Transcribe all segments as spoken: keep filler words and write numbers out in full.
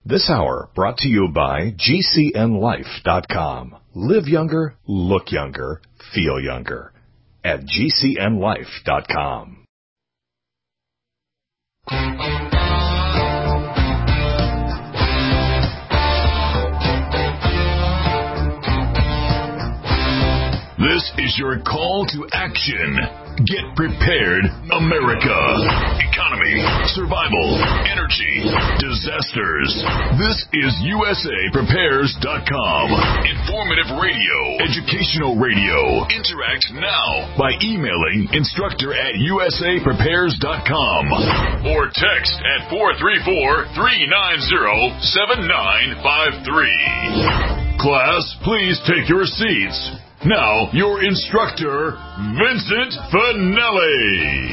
This hour brought to you by G C N life dot com. Live younger, look younger, feel younger at G C N life dot com. This is your call to action. Get prepared, America. Economy, survival, energy, disasters. This is U S A Prepares dot com. Informative radio, educational radio. Interact now by emailing instructor at U S A Prepares dot com or text at four three four, three nine zero, seven nine five three. Class, please take your seats. Now, your instructor, Vincent Finelli.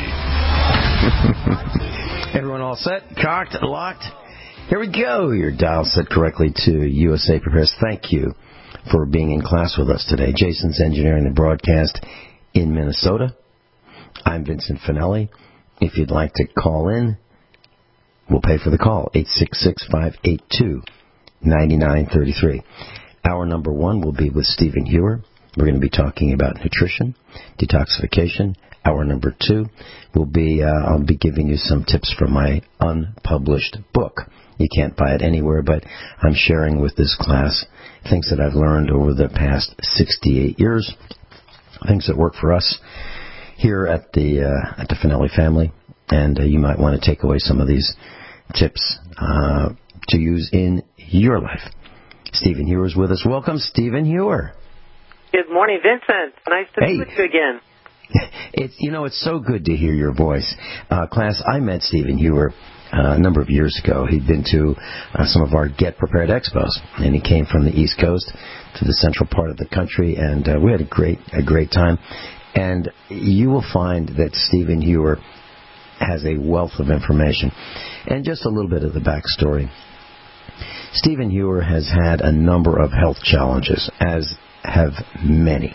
Everyone all set? Cocked? Locked? Here we go. Your dial set correctly to U S A Prepares. Thank you for being in class with us today. Jason's engineering the broadcast in Minnesota. I'm Vincent Finelli. If you'd like to call in, we'll pay for the call. eight six six, five eight two, nine nine three three. Hour number one will be with Stephen Hewer. We're going to be talking about nutrition, detoxification. Hour number two will be, uh, I'll be giving you some tips from my unpublished book. You can't buy it anywhere, but I'm sharing with this class things that I've learned over the past sixty-eight years, things that work for us here at the uh, at the Finelli family, and uh, you might want to take away some of these tips uh, to use in your life. Stephen Hewer is with us. Welcome, Stephen Hewer. Good morning, Vincent. Nice to hey. meet you again. It's you know it's so good to hear your voice, uh, class. I met Stephen Hewer uh, a number of years ago. He'd been to uh, some of our Get Prepared Expos, and he came from the East Coast to the central part of the country, and uh, we had a great a great time. And you will find that Stephen Hewer has a wealth of information, and just a little bit of the backstory. Stephen Hewer has had a number of health challenges, as have many.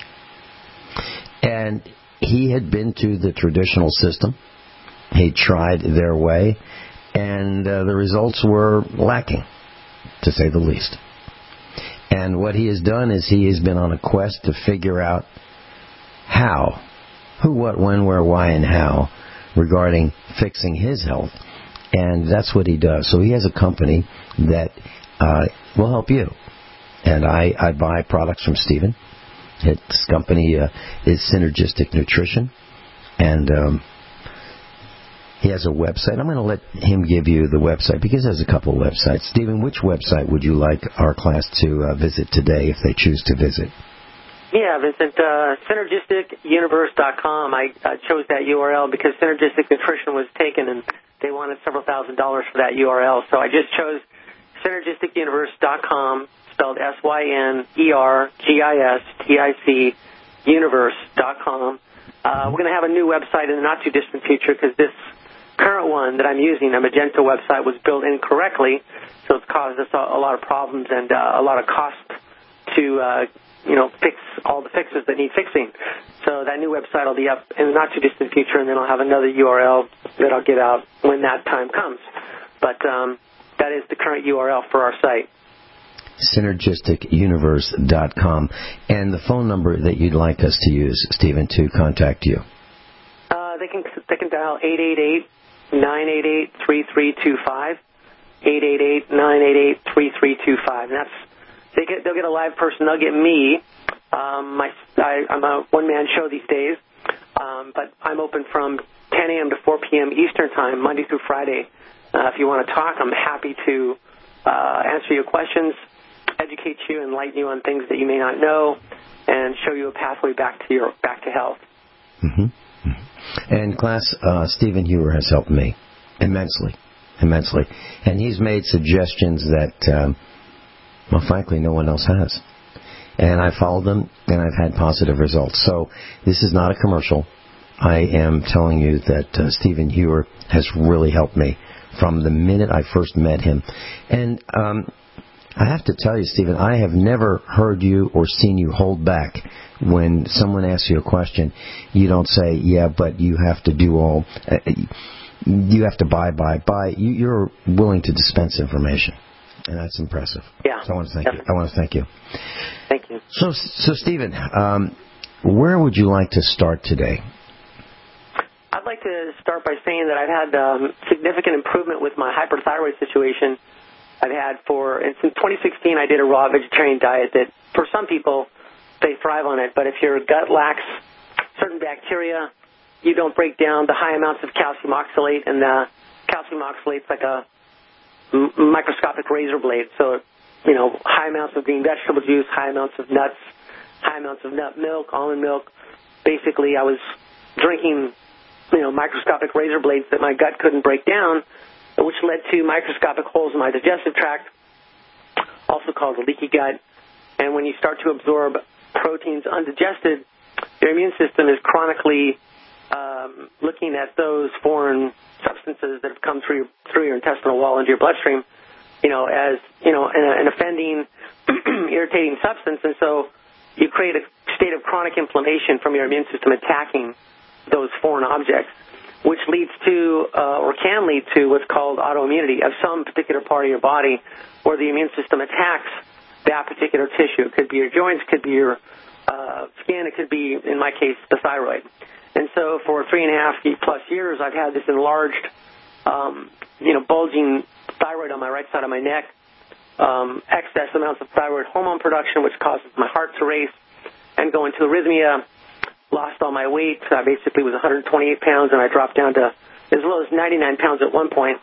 And he had been to the traditional system. He tried their way, and uh, the results were lacking, to say the least. And what he has done is he has been on a quest to figure out how, who, what, when, where, why, and how regarding fixing his health. And that's what he does. So he has a company that uh, will help you. And I, I buy products from Stephen. His company uh, is Synergistic Nutrition. And um, he has a website. I'm going to let him give you the website because he has a couple of websites. Stephen, which website would you like our class to uh, visit today if they choose to visit? Yeah, Vincent, uh, Synergistic Universe dot com. I uh, chose that U R L because Synergistic Nutrition was taken and they wanted several thousand dollars for that U R L. So I just chose Synergistic Universe dot com, spelled S Y N E R G I S T I C, universe dot com. Uh, we're going to have a new website in the not-too-distant future because this current one that I'm using, a Magento website, was built incorrectly, so it's caused us a, a lot of problems and uh, a lot of cost to, uh, you know, fix all the fixes that need fixing. So that new website will be up in the not-too-distant future, and then I'll have another U R L that I'll get out when that time comes. But um, that is the current U R L for our site. Synergistic Universe dot com. And the phone number that you'd like us to use, Stephen, to contact you? Uh, they can they can dial eight eight eight, nine eight eight, three three two five, eight eight eight, nine eight eight, three three two five. And that's they get they'll get a live person. They'll get me. Um, my I, I'm a one-man show these days, um, but I'm open from ten a.m. to four p.m. Eastern Time, Monday through Friday. Uh, if you want to talk, I'm happy to uh, answer your questions, educate you, enlighten you on things that you may not know, and show you a pathway back to your back to health. Mm-hmm. And class, uh, Stephen Hewer has helped me immensely, immensely, and he's made suggestions that, um, well, frankly, no one else has. And I followed them, and I've had positive results. So this is not a commercial. I am telling you that uh, Stephen Hewer has really helped me from the minute I first met him. And um, I have to tell you, Stephen, I have never heard you or seen you hold back when someone asks you a question. You don't say, yeah, but you have to do all, uh, you have to buy, buy, buy. You, you're willing to dispense information. And that's impressive. Yeah. So I want to thank yeah. you. I want to thank you. Thank you. So, so Stephen, um, where would you like to start today? I'd like to start by saying that I've had um, significant improvement with my hyperthyroid situation. I've had for, and since twenty sixteen, I did a raw vegetarian diet that, for some people, they thrive on it. But if your gut lacks certain bacteria, you don't break down the high amounts of calcium oxalate, and the calcium oxalate's like a m- microscopic razor blade. So, you know, high amounts of green vegetable juice, high amounts of nuts, high amounts of nut milk, almond milk. Basically, I was drinking, you know, microscopic razor blades that my gut couldn't break down, which led to microscopic holes in my digestive tract, also called a leaky gut. And when you start to absorb proteins undigested, your immune system is chronically um, looking at those foreign substances that have come through through your intestinal wall into your bloodstream, you know, as, you know, an, an offending, irritating substance. And so you create a state of chronic inflammation from your immune system attacking those foreign objects, which leads to, uh, or can lead to, what's called autoimmunity of some particular part of your body where the immune system attacks that particular tissue. It could be your joints, it could be your uh, skin, it could be, in my case, the thyroid. And so for three and a half plus years, I've had this enlarged, um, you know, bulging thyroid on my right side of my neck, um, excess amounts of thyroid hormone production, which causes my heart to race and go into arrhythmia. Lost all my weight. I basically was one hundred twenty-eight pounds, and I dropped down to as low as ninety-nine pounds at one point.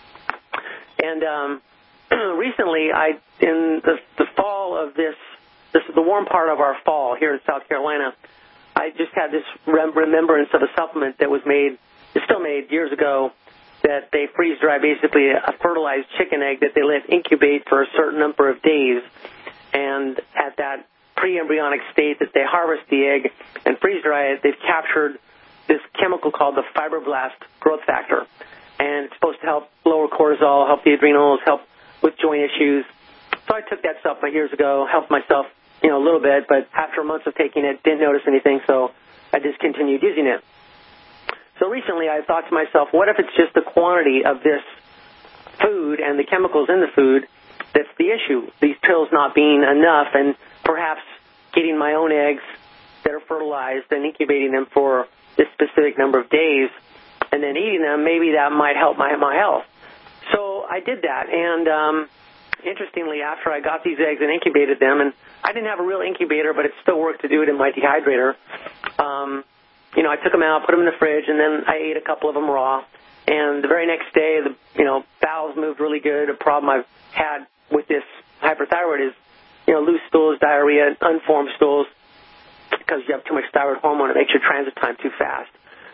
And um, recently, I in the, the fall of this, this is the warm part of our fall here in South Carolina, I just had this rem- remembrance of a supplement that was made, it's still made years ago, that they freeze dry basically a fertilized chicken egg that they let incubate for a certain number of days. And at that pre-embryonic state that they harvest the egg and freeze dry it, they've captured this chemical called the fibroblast growth factor. And it's supposed to help lower cortisol, help the adrenals, help with joint issues. So I took that supplement years ago, helped myself, you know, a little bit, but after months of taking it, didn't notice anything, so I discontinued using it. So recently I thought to myself, what if it's just the quantity of this food and the chemicals in the food that's the issue, these pills not being enough, and perhaps getting my own eggs that are fertilized and incubating them for this specific number of days and then eating them, maybe that might help my my health. So I did that, and um, interestingly, after I got these eggs and incubated them, and I didn't have a real incubator, but it still worked to do it in my dehydrator, um, you know, I took them out, put them in the fridge, and then I ate a couple of them raw. And the very next day, the you know, bowels moved really good. A problem I've had with this hyperthyroid is, you know, loose stools, diarrhea, unformed stools, because you have too much thyroid hormone. It makes your transit time too fast.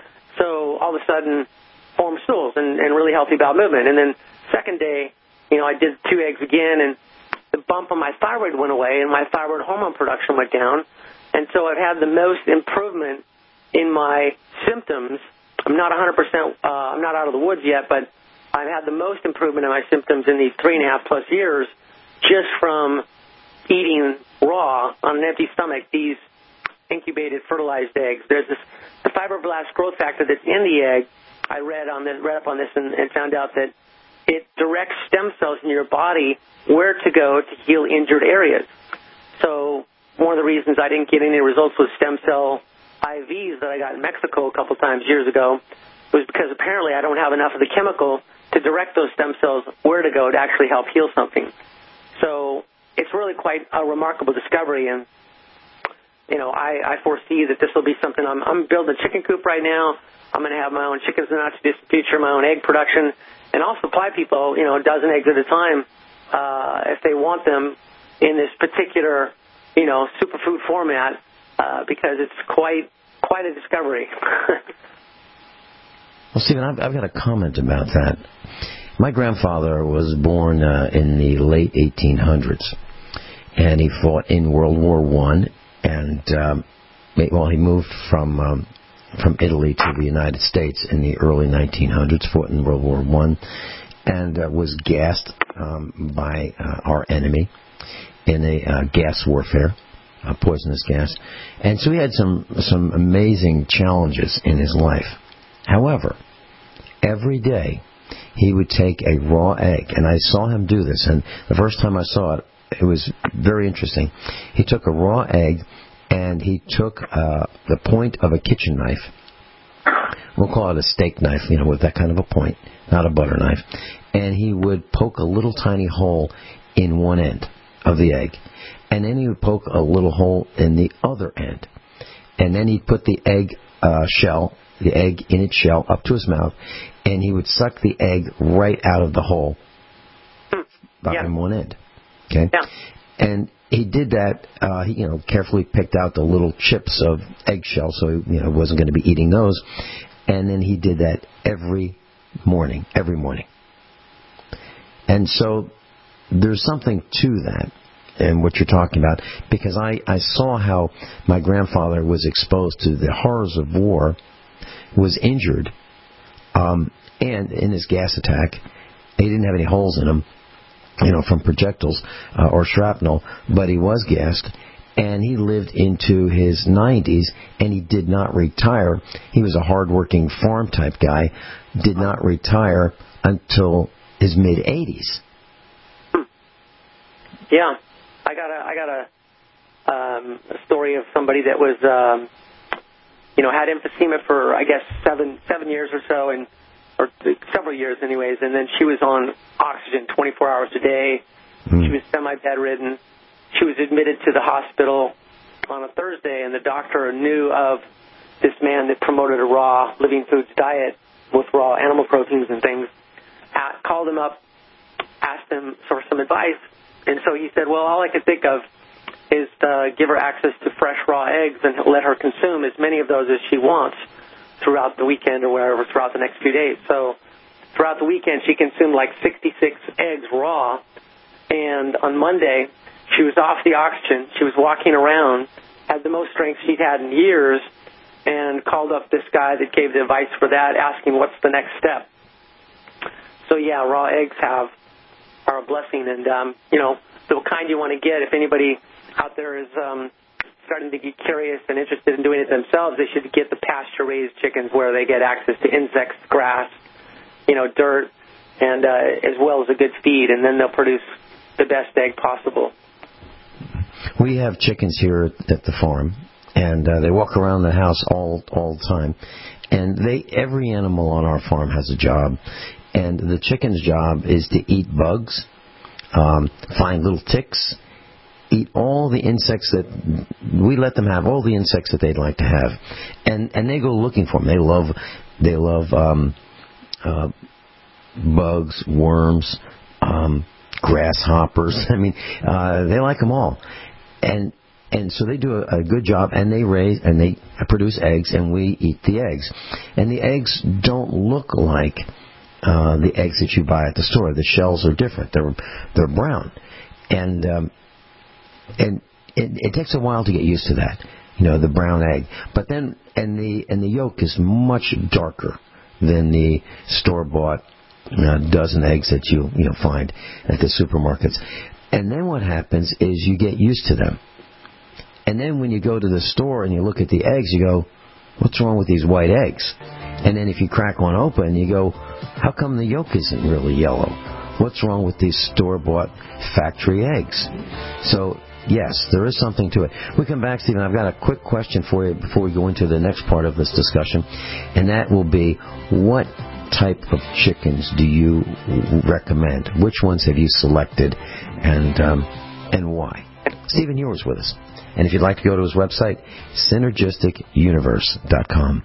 So all of a sudden, formed stools and, and really healthy bowel movement. And then second day, you know, I did two eggs again, and the bump on my thyroid went away, and my thyroid hormone production went down. And so I've had the most improvement in my symptoms. I'm not one hundred percent, uh, I'm not out of the woods yet, but I've had the most improvement in my symptoms in these three and a half plus years just from eating raw on an empty stomach these incubated fertilized eggs. There's this the fibroblast growth factor that's in the egg. I read on this, read up on this, and, and found out that it directs stem cells in your body where to go to heal injured areas. So one of the reasons I didn't get any results with stem cell I Vs that I got in Mexico a couple times years ago was because apparently I don't have enough of the chemical to direct those stem cells where to go to actually help heal something. So it's really quite a remarkable discovery, and you know, I, I foresee that this will be something. I'm, I'm building a chicken coop right now. I'm going to have my own chickens in the not too distant future, my own egg production, and I'll supply people, you know, a dozen eggs at a time uh, if they want them in this particular, you know, superfood format uh, because it's quite quite a discovery. Well, Stephen, I've, I've got a comment about that. My grandfather was born uh, in the late eighteen hundreds, and he fought in World War One. And um, well, he moved from um, from Italy to the United States in the early nineteen hundreds, fought in World War One, and uh, was gassed um, by uh, our enemy in a uh, gas warfare, a poisonous gas. And so he had some some amazing challenges in his life. However, every day he would take a raw egg, and I saw him do this, and the first time I saw it, it was very interesting. He took a raw egg, and he took uh, the point of a kitchen knife. We'll call it a steak knife, you know, with that kind of a point, not a butter knife. And he would poke a little tiny hole in one end of the egg. And then he would poke a little hole in the other end. And then he'd put the egg uh, shell, the egg in its shell, up to his mouth, and he would suck the egg right out of the hole about yeah. in one end. Okay? Yeah. And he did that, uh, he, you know, carefully picked out the little chips of eggshell, so he, you know, wasn't going to be eating those. And then he did that every morning, every morning. And so there's something to that, and what you're talking about, because I, I saw how my grandfather was exposed to the horrors of war, was injured, um, and in his gas attack, he didn't have any holes in him, you know, from projectiles uh, or shrapnel, but he was gassed, and he lived into his nineties, and he did not retire. He was a hard-working farm-type guy, did not retire until his mid-eighties. Yeah, I got a I got a, um, a story of somebody that was, um, you know, had emphysema for I guess seven seven years or so, and or several years anyways, and then she was on oxygen twenty-four hours a day. Mm. She was semi-bedridden. She was admitted to the hospital on a Thursday, and the doctor knew of this man that promoted a raw living foods diet with raw animal proteins and things. At, called him up, asked him for some advice, and so he said, well, all I could think of is to give her access to fresh raw eggs and let her consume as many of those as she wants throughout the weekend or whatever, throughout the next few days. So throughout the weekend, she consumed like sixty-six eggs raw, and on Monday, she was off the oxygen. She was walking around, had the most strength she'd had in years, and called up this guy that gave the advice for that, asking what's the next step. So, yeah, raw eggs have are a blessing, and, um, you know, the kind you want to get. If anybody out there is um, starting to get curious and interested in doing it themselves, they should get the pasture-raised chickens where they get access to insects, grass, you know, dirt, and uh, as well as a good feed, and then they'll produce the best egg possible. We have chickens here at the farm, and uh, they walk around the house all all the time. And they every animal on our farm has a job, and the chicken's job is to eat bugs, um, find little ticks, eat all the insects that we let them have, all the insects that they'd like to have, and and they go looking for them. They love they love um, uh, bugs, worms, um, grasshoppers. I mean, uh, they like them all. And and so they do a, a good job, and they raise and they produce eggs, and we eat the eggs. And the eggs don't look like uh, the eggs that you buy at the store. The shells are different. They're they're brown, and um, and it, it takes a while to get used to that. You know, the brown egg. But then and the and the yolk is much darker than the store bought uh, dozen eggs that you you know find at the supermarkets. And then what happens is you get used to them. And then when you go to the store and you look at the eggs, you go, what's wrong with these white eggs? And then if you crack one open, you go, how come the yolk isn't really yellow? What's wrong with these store-bought factory eggs? So, yes, there is something to it. We come back, Stephen. I've got a quick question for you before we go into the next part of this discussion. And that will be, what type of chickens do you recommend? Which ones have you selected, and um, and why? Stephen Ewer's with us. And if you'd like to go to his website, synergistic universe dot com.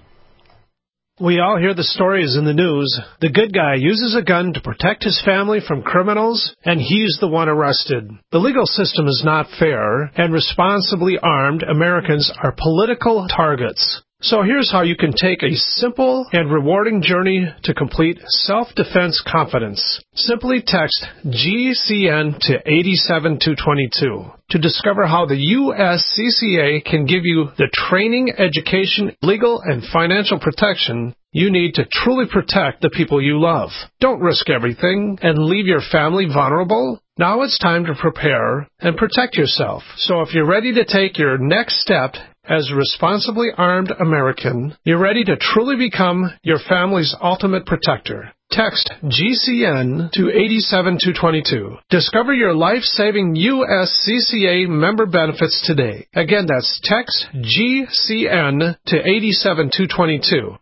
We all hear the stories in the news. The good guy uses a gun to protect his family from criminals, and he's the one arrested. The legal system is not fair, and responsibly armed Americans are political targets. So here's how you can take a simple and rewarding journey to complete self-defense confidence. Simply text G C N to eight seven two two two to discover how the U S C C A can give you the training, education, legal, and financial protection you need to truly protect the people you love. Don't risk everything and leave your family vulnerable. Now it's time to prepare and protect yourself. So if you're ready to take your next step as a responsibly armed American, you're ready to truly become your family's ultimate protector. Text G C N to eight seven two two two. Discover your life-saving U S C C A member benefits today. Again, that's text G C N to eight seven two two two.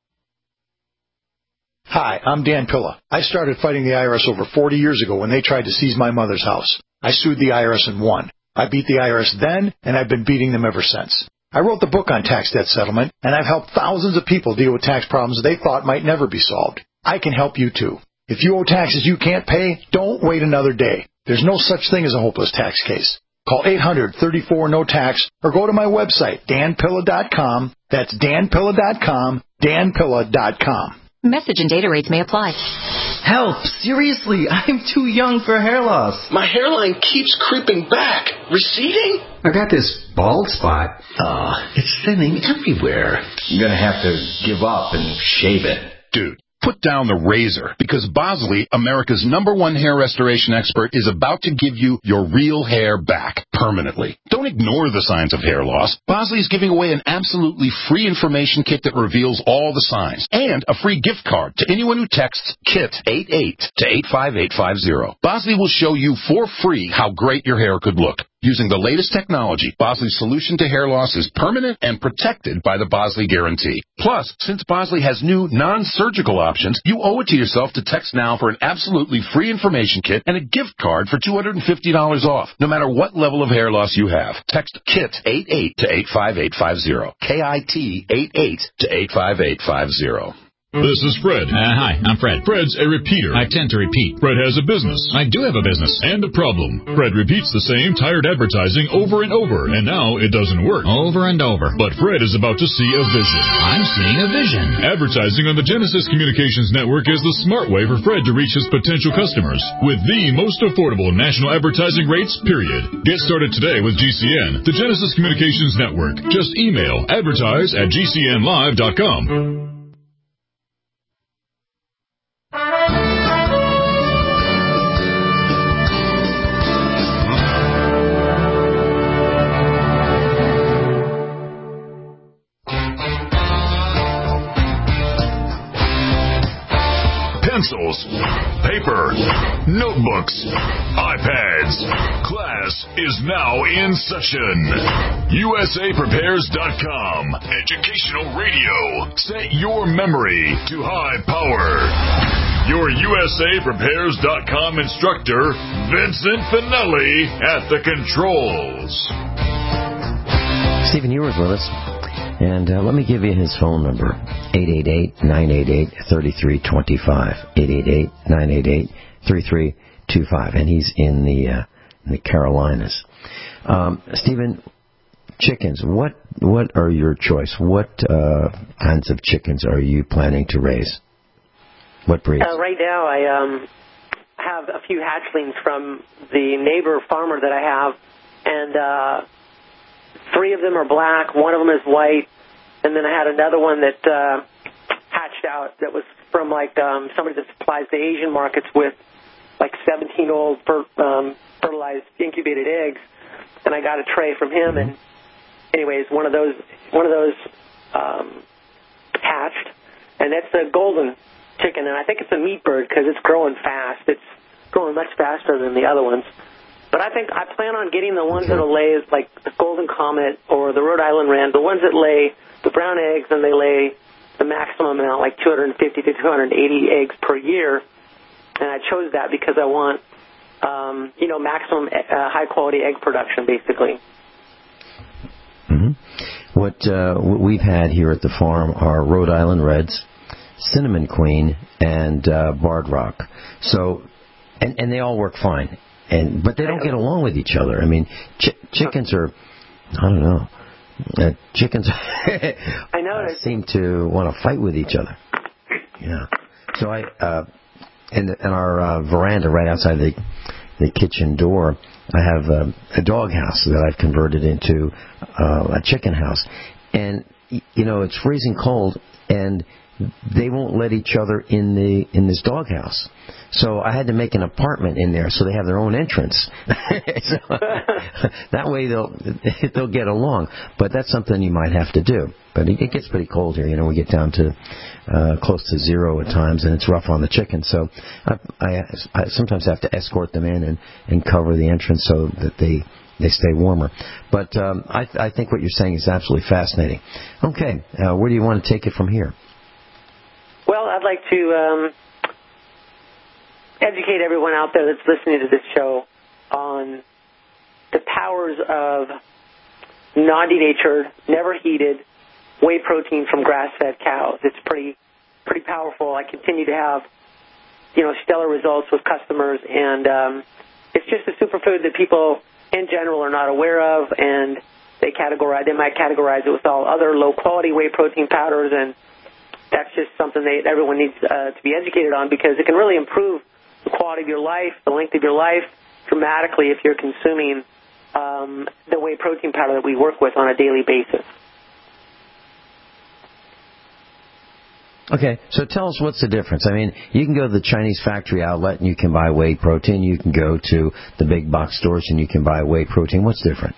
Hi, I'm Dan Pilla. I started fighting the I R S over forty years ago when they tried to seize my mother's house. I sued the I R S and won. I beat the I R S then, and I've been beating them ever since. I wrote the book on tax debt settlement, and I've helped thousands of people deal with tax problems they thought might never be solved. I can help you too. If you owe taxes you can't pay, don't wait another day. There's no such thing as a hopeless tax case. Call eight hundred, thirty-four, no tax or go to my website, dan pilla dot com. That's dan pilla dot com, dan pilla dot com. Message and data rates may apply. Help! Seriously, I'm too young for hair loss. My hairline keeps creeping back. Receding? I got this bald spot. Oh, it's thinning everywhere. I'm gonna have to give up and shave it. Dude, put down the razor, because Bosley, America's number one hair restoration expert, is about to give you your real hair back permanently. Don't ignore the signs of hair loss. Bosley is giving away an absolutely free information kit that reveals all the signs, and a free gift card to anyone who texts KIT eighty-eight to eight five eight five zero. Bosley will show you for free how great your hair could look. Using the latest technology, Bosley's solution to hair loss is permanent and protected by the Bosley Guarantee. Plus, since Bosley has new non-surgical options, you owe it to yourself to text now for an absolutely free information kit and a gift card for two hundred fifty dollars off, no matter what level of hair loss you have. Text KIT eighty-eight to eight five eight five zero. K I T eighty-eight to eight five eight five zero. This is Fred. Uh, hi, I'm Fred. Fred's a repeater. I tend to repeat. Fred has a business. I do have a business. And a problem. Fred repeats the same tired advertising over and over, and now it doesn't work. Over and over. But Fred is about to see a vision. I'm seeing a vision. Advertising on the Genesis Communications Network is the smart way for Fred to reach his potential customers with the most affordable national advertising rates, period. Get started today with G C N, the Genesis Communications Network. Just email advertise at g c n live dot com. Pencils, paper, notebooks, iPads. Class is now in session. U S A Prepares dot com. Educational radio. Set your memory to high power. Your U S A Prepares dot com instructor, Vincent Finelli, at the controls. Stephen Ewers with us. And uh, let me give you his phone number, eight eight eight, nine eight eight, three three two five, eight eight eight, nine eight eight, three three two five, and he's in the uh, in the Carolinas. Um, Stephen, chickens, what what are your choice? What uh, kinds of chickens are you planning to raise? What breeds? Uh, right now, I um, have a few hatchlings from the neighbor farmer that I have, and uh, three of them are black, one of them is white, and then I had another one that uh, hatched out that was from like um, somebody that supplies the Asian markets with like seventeen-old fer- um, fertilized incubated eggs, and I got a tray from him, and anyways, one of those one of those um, hatched, and it's a golden chicken, and I think it's a meat bird because it's growing fast. It's growing much faster than the other ones. But I think I plan on getting the ones that will lay, like the Golden Comet or the Rhode Island Wren, the ones that lay the brown eggs and they lay the maximum amount, like two hundred fifty to two hundred eighty eggs per year. And I chose that because I want, um, you know, maximum uh, high-quality egg production, basically. Mm-hmm. What uh, we've had here at the farm are Rhode Island Reds, Cinnamon Queen, and uh, Barred Rock. So, and, and they all work fine. And but they don't get along with each other. I mean, ch- chickens are, I don't know, uh, chickens I know uh, seem to want to fight with each other. Yeah. So I, uh, in, the, in our uh, veranda right outside the the kitchen door, I have uh, a dog house that I've converted into uh, a chicken house. And, you know, it's freezing cold. and they won't let each other in the in this doghouse. So I had to make an apartment in there so they have their own entrance. So, that way they'll they'll get along. But that's something you might have to do. But it, it gets pretty cold here. You know, we get down to uh, close to zero at times, and it's rough on the chickens. So I, I, I sometimes have to escort them in and, and cover the entrance so that they they stay warmer. But um, I, I think what you're saying is absolutely fascinating. Okay, uh, where do you want to take it from here? Well, I'd like to um, educate everyone out there that's listening to this show on the powers of non-denatured, never heated whey protein from grass-fed cows. It's pretty, pretty powerful. I continue to have, you know, stellar results with customers, and um, it's just a superfood that people in general are not aware of, and they categorize. They might categorize it with all other low-quality whey protein powders, and that's just something that everyone needs uh, to be educated on, because it can really improve the quality of your life, the length of your life, dramatically if you're consuming um, the whey protein powder that we work with on a daily basis. Okay, so tell us what's the difference. I mean, you can go to the Chinese factory outlet and you can buy whey protein. You can go to the big box stores and you can buy whey protein. What's different?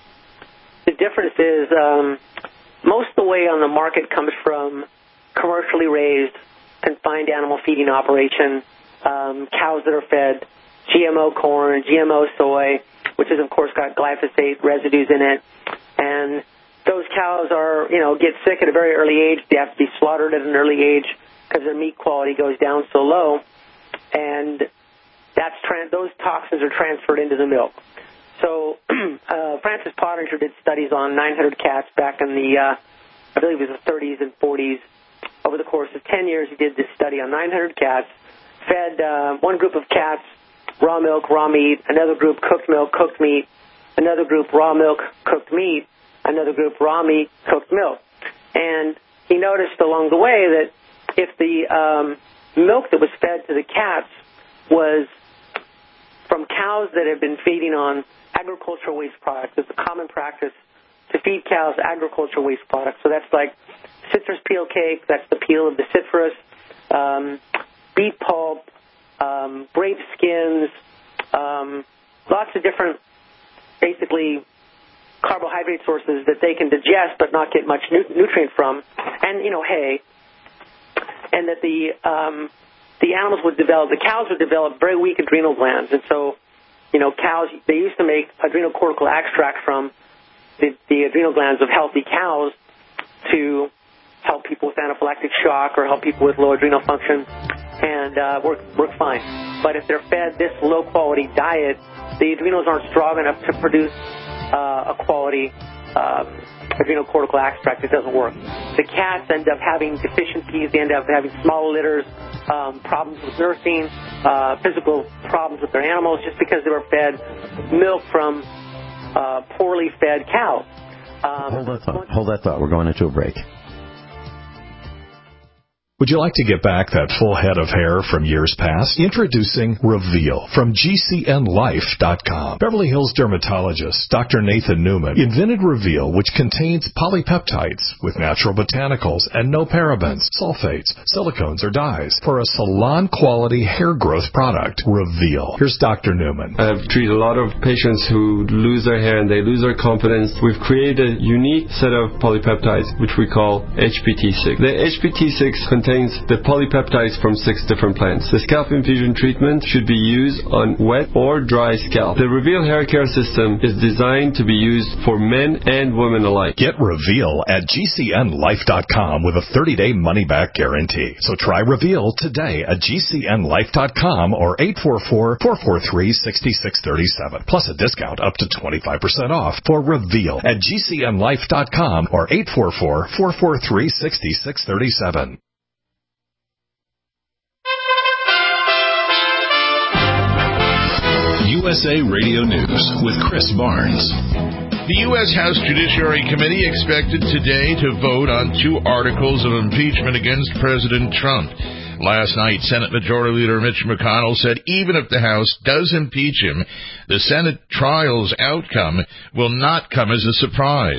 The difference is um, most of the whey on the market comes from commercially raised, confined animal feeding operation, um, cows that are fed G M O corn, G M O soy, which has, of course, got glyphosate residues in it. And those cows are, you know, get sick at a very early age. They have to be slaughtered at an early age because their meat quality goes down so low. And that's tra- those toxins are transferred into the milk. So uh, Francis Pottinger did studies on nine hundred cats back in the, uh, I believe it was the thirties and forties. Over the course of ten years, he did this study on nine hundred cats, fed uh, one group of cats raw milk, raw meat, another group cooked milk, cooked meat, another group raw milk, cooked meat, another group raw meat, cooked milk. And he noticed along the way that if the um, milk that was fed to the cats was from cows that had been feeding on agricultural waste products, it's a common practice to feed cows agricultural waste products. So that's like citrus peel cake, that's the peel of the citrus, um, beet pulp, um, grape skins, um, lots of different, basically, carbohydrate sources that they can digest but not get much nu- nutrient from, and, you know, hay, and that the um, the animals would develop, the cows would develop very weak adrenal glands. And so, you know, cows, they used to make adrenocortical extract from the, the adrenal glands of healthy cows to help people with anaphylactic shock or help people with low adrenal function, and uh, work work fine. But if they're fed this low-quality diet, the adrenals aren't strong enough to produce uh, a quality um, adrenocortical extract. It doesn't work. The cats end up having deficiencies. They end up having small litters, um, problems with nursing, uh, physical problems with their animals, just because they were fed milk from uh, poorly fed cows. Um, Hold that thought. Hold that thought. We're going into a break. Would you like to get back that full head of hair from years past? Introducing Reveal from G C N life dot com. Beverly Hills dermatologist Doctor Nathan Newman invented Reveal, which contains polypeptides with natural botanicals and no parabens, sulfates, silicones, or dyes for a salon-quality hair growth product. Reveal. Here's Doctor Newman. I've treated a lot of patients who lose their hair and they lose their confidence. We've created a unique set of polypeptides, which we call H P T six. The H P T six contains contains the polypeptides from six different plants. The scalp infusion treatment should be used on wet or dry scalp. The Reveal hair care system is designed to be used for men and women alike. Get Reveal at G C N life dot com with a thirty-day money-back guarantee. So try Reveal today at G C N life dot com or eight four four, four four three, six six three seven. Plus a discount up to twenty-five percent off for Reveal at G C N life dot com or eight four four, four four three, six six three seven. U S A Radio News with Chris Barnes. The U S House Judiciary Committee expected today to vote on two articles of impeachment against President Trump. Last night, Senate Majority Leader Mitch McConnell said even if the House does impeach him, the Senate trial's outcome will not come as a surprise.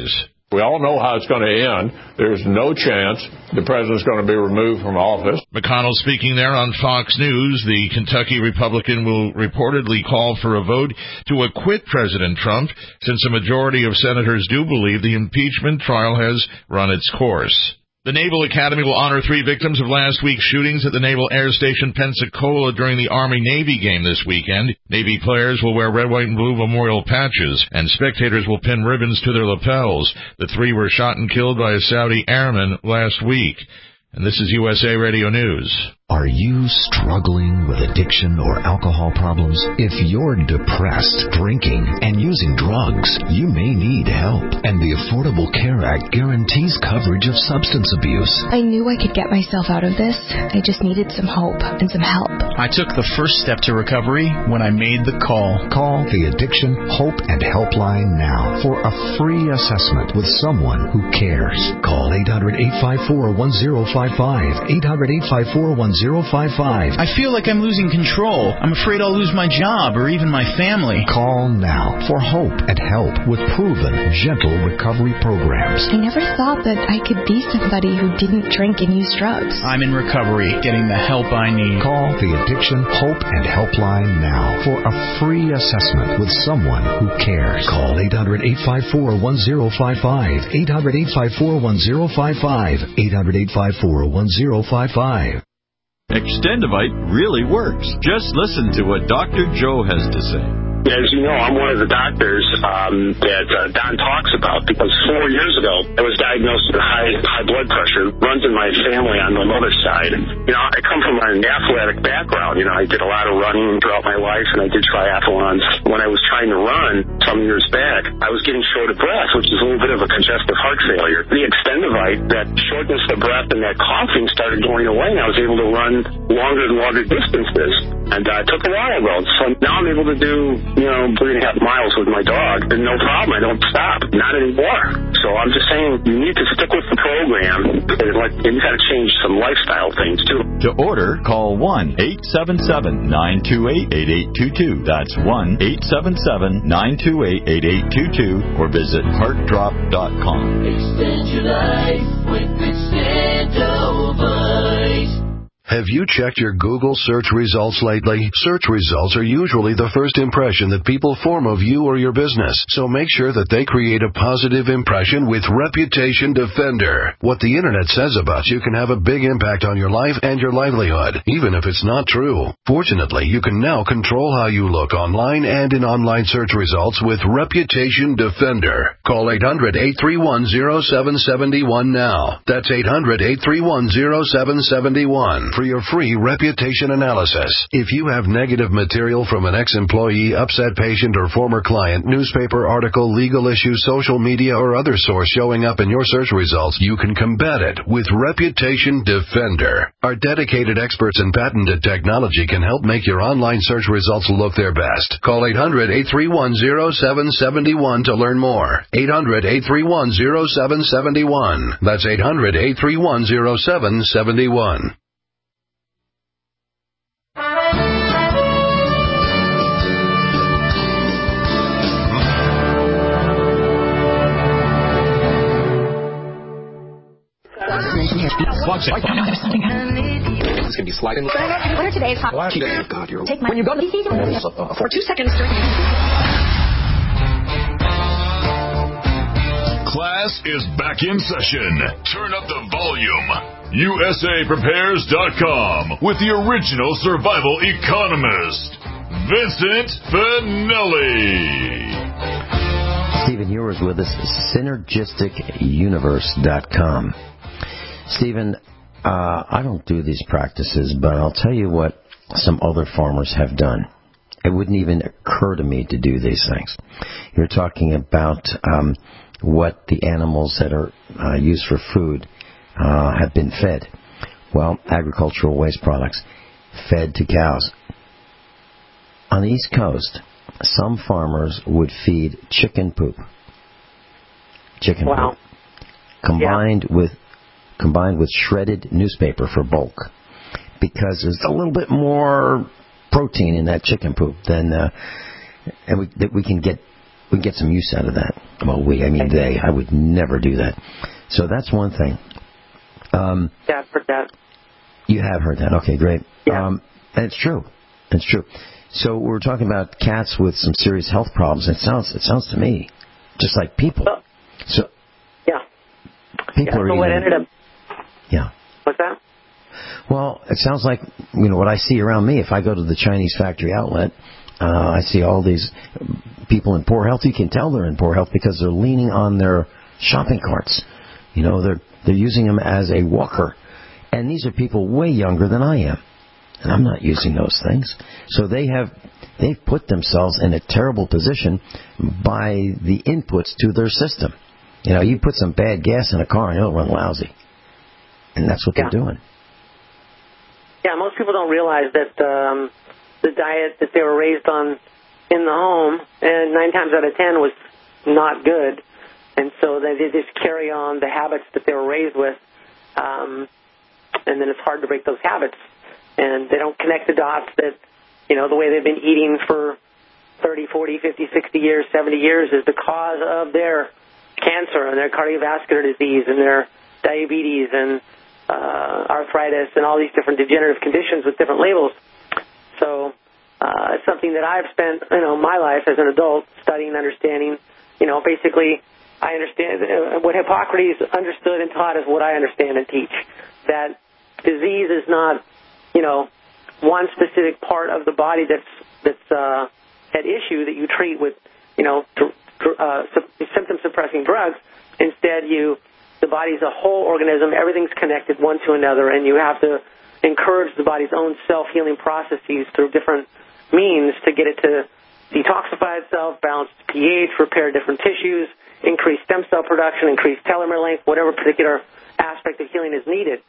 We all know how it's going to end. There's no chance the president's going to be removed from office. McConnell speaking there on Fox News. The Kentucky Republican will reportedly call for a vote to acquit President Trump, since a majority of senators do believe the impeachment trial has run its course. The Naval Academy will honor three victims of last week's shootings at the Naval Air Station Pensacola during the Army-Navy game this weekend. Navy players will wear red, white, and blue memorial patches, and spectators will pin ribbons to their lapels. The three were shot and killed by a Saudi airman last week. And this is U S A Radio News. Are you struggling with addiction or alcohol problems? If you're depressed, drinking, and using drugs, you may need help. And the Affordable Care Act guarantees coverage of substance abuse. I knew I could get myself out of this. I just needed some hope and some help. I took the first step to recovery when I made the call. Call the Addiction Hope and Helpline now for a free assessment with someone who cares. Call eight hundred, eight five four, one zero five five, eight hundred, eight five four, one zero five five. I feel like I'm losing control. I'm afraid I'll lose my job or even my family. Call now for hope and help with proven, gentle recovery programs. I never thought that I could be somebody who didn't drink and use drugs. I'm in recovery, getting the help I need. Call the Addiction Hope and Helpline now for a free assessment with someone who cares. Call eight hundred, eight five four, one zero five five, eight hundred, eight five four, one zero five five, eight hundred, eight five four, one zero five five. Extendivite really works. Just listen to what Doctor Joe has to say. As you know, I'm one of the doctors um, that uh, Don talks about, because four years ago I was diagnosed with high high blood pressure. Runs in my family on my mother's side. You know, I come from an athletic background. You know, I did a lot of running throughout my life, and I did triathlons. When I was trying to run some years back, I was getting short of breath, which is a little bit of a congestive heart failure. The Extendivite, that shortness of breath and that coughing started going away, and I was able to run longer and longer distances. And uh, it took a while, though. So now I'm able to do, you know, three and a half miles with my dog. And no problem. I don't stop. Not anymore. So I'm just saying, you need to stick with the program. And, like, and you got to change some lifestyle things, too. To order, call one eight seven seven, nine two eight, eight eight two two. That's one eight seven seven, nine two eight, eight eight two two. Or visit heart drop dot com. Extend your life with Extendivite. Have you checked your Google search results lately? Search results are usually the first impression that people form of you or your business, so make sure that they create a positive impression with Reputation Defender. What the Internet says about you can have a big impact on your life and your livelihood, even if it's not true. Fortunately, you can now control how you look online and in online search results with Reputation Defender. Call eight hundred, eight three one, zero seven seven one now. That's eight hundred, eight three one, zero seven seven one. For your free reputation analysis. If you have negative material from an ex-employee, upset patient, or former client, newspaper article, legal issue, social media, or other source showing up in your search results, you can combat it with Reputation Defender. Our dedicated experts in patented technology can help make your online search results look their best. Call eight hundred, eight three one, zero seven seven one to learn more. eight hundred, eight three one, zero seven seven one. That's eight hundred, eight three one, zero seven seven one. This is going to be sliding. What are today's hot? Oh, God, you're Take my when you go to uh, for two seconds. Class is back in session. Turn up the volume. U S A Prepares dot com with the original survival economist, Vincent Finelli. Stephen Ewers with us, Synergistic Universe dot com. Stephen, uh, I don't do these practices, but I'll tell you what some other farmers have done. It wouldn't even occur to me to do these things. You're talking about um, what the animals that are uh, used for food uh, have been fed. Well, agricultural waste products fed to cows. On the East Coast, some farmers would feed chicken poop. Chicken wow. poop. Combined yeah. with combined with shredded newspaper for bulk, because there's a little bit more protein in that chicken poop than, uh, and we that we can get we can get some use out of that. Well, we, I mean they. I would never do that. So that's one thing. Um, yeah, I've heard that. You have heard that. Okay, great. Yeah. Um, and it's true. It's true. So we're talking about cats with some serious health problems. It sounds, it sounds to me just like people. Well, so yeah. People yeah, are so eating. What ended up? Yeah. What's that? Well, it sounds like, you know, what I see around me. If I go to the Chinese factory outlet, uh, I see all these people in poor health. You can tell they're in poor health because they're leaning on their shopping carts. You know, they're they're using them as a walker. And these are people way younger than I am. And I'm not using those things. So they have, they've put themselves in a terrible position by the inputs to their system. You know, you put some bad gas in a car and it'll run lousy. And that's what yeah. they're doing. Yeah, most people don't realize that um, the diet that they were raised on in the home, and nine times out of ten was not good. And so they, they just carry on the habits that they were raised with. Um, and then it's hard to break those habits. And they don't connect the dots that, you know, the way they've been eating for thirty, forty, fifty, sixty years, seventy years is the cause of their cancer and their cardiovascular disease and their diabetes and uh, arthritis and all these different degenerative conditions with different labels. So uh, it's something that I've spent, you know, my life as an adult studying, understanding. You know, basically, I understand uh, what Hippocrates understood and taught is what I understand and teach. That disease is not, you know, one specific part of the body that's that's uh, at issue that you treat with, you know, uh, symptom-suppressing drugs. Instead, you the body's a whole organism. Everything's connected one to another, and you have to encourage the body's own self-healing processes through different means to get it to detoxify itself, balance pH, repair different tissues, increase stem cell production, increase telomere length, whatever particular aspect of healing is needed.